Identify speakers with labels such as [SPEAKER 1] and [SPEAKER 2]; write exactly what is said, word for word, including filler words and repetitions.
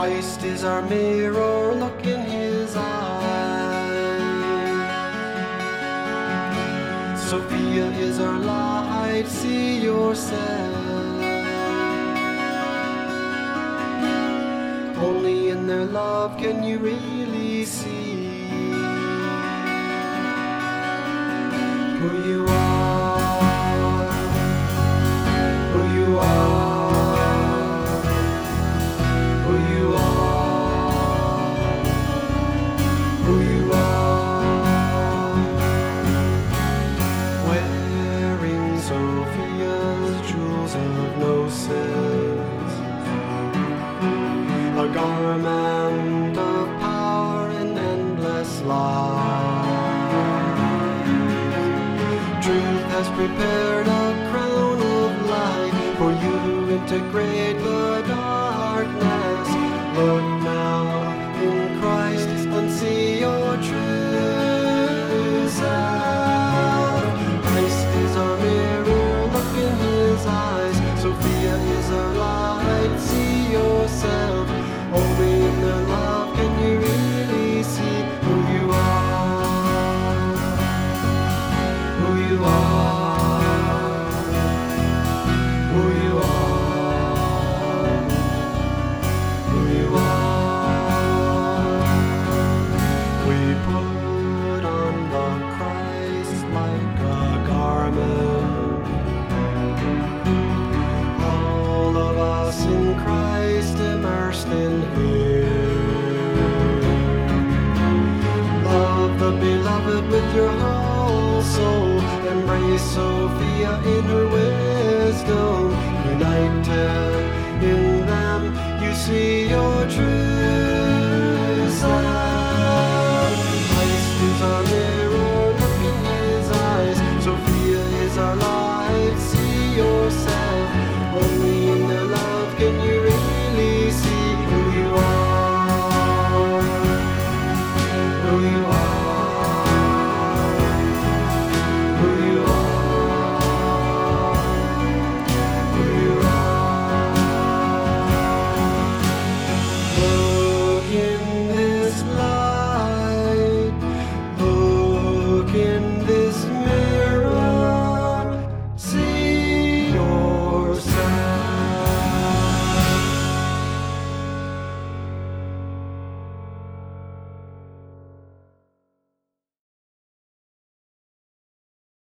[SPEAKER 1] Christ is our mirror, look in his eyes. Sophia is our light, see yourself. Only in their love can you really see who you are, who you are, who you are, who you are. Wearing Sophia's jewels of gnosis, a garment of power and endless light. Truth has prepared a crown of light for you to integrate the darkness. Look now in Christ and see your true self. Christ is our mirror, look in his eyes. Sophia is our light, see yourself. Only in their love can you really see who you are, who you are, who you are, who you are. We put on the Christ like a garment. All of us in Christ immersed in him. Love the beloved with your whole soul. Embrace Sophia in her wisdom. United in them, you see your truth.